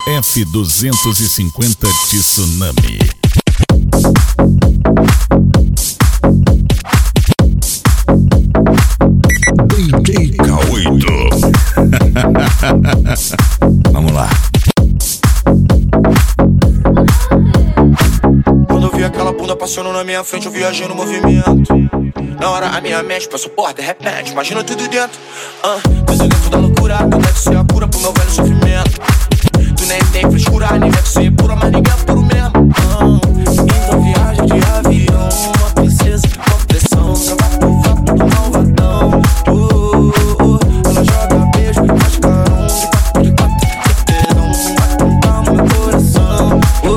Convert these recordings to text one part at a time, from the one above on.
F250 Tsunami. DJ K8. Vamos lá. Quando eu vi aquela bunda passando na minha frente, eu viajei no movimento. Na hora a minha mente passou por de repente, imagina tudo dentro. Tudo dentro da loucura, tu deve ser a cura pro meu velho sofrimento. Tu nem tem frescura, nem deve ser pura, mas ninguém é puro mesmo. Então viagem de avião, uma princesa com pressão, cavalo do vento do malvadão. Ela joga beijo, faz carão, de quatro, certezão, vai cantar no meu coração.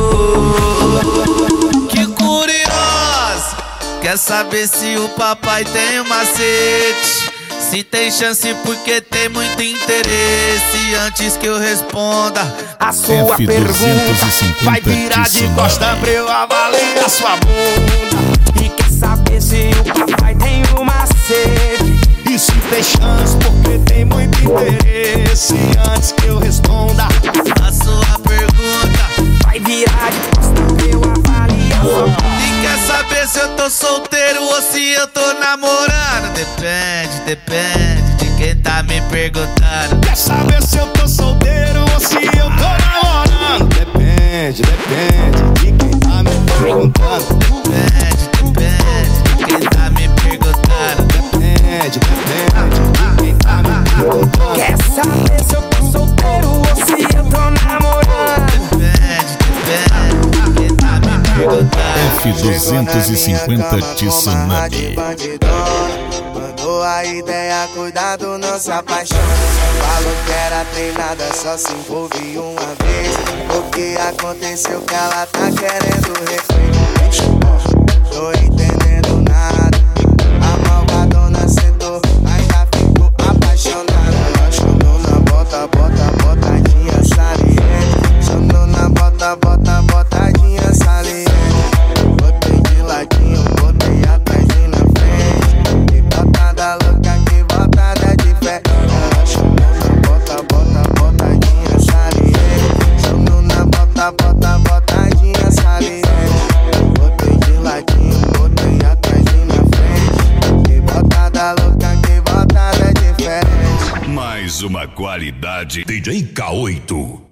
Que curiosa, quer saber se o papai tem um macete? Se tem chance porque tem muito interesse. Antes que eu responda a sua pergunta, vai virar de costa pra eu avaliar a sua bunda. E quer saber se o papai tem um macete? E se tem chance porque tem muito interesse. Antes que eu responda a sua pergunta, vai virar de costa pra eu avaliar a sua bunda. e quer saber se eu tô solteiro ou se eu tô namorando? Depende de quem tá me perguntando. Quer saber se eu tô solteiro ou se eu tô namorando? Depende de quem tá me perguntando. Depende de quem tá me perguntando. Depende de quem tá me perguntando. Quer saber se eu tô solteiro ou se eu tô namorando? Depende de quem tá me perguntando. F250 Tsunami. Mandou a ideia, cuidado, não se apaixone. Falou que era treinada, só se envolve uma vez. O que aconteceu que ela tá querendo refém? Tô entendendo nada. A malvadona sentou, mas já ficou apaixonada. Ela chamou na botadinha saliente. Chamou na botadinha saliente. Botei de ladinho, botei atrás e na frente. Que botada louca, que botada de fé. Ela chamou na botadinha saliente. Chamou na botadinha saliente. Botei de ladinho, botei atrás e na frente. Que botada louca, que botada diferente. Mais uma qualidade DJ K8.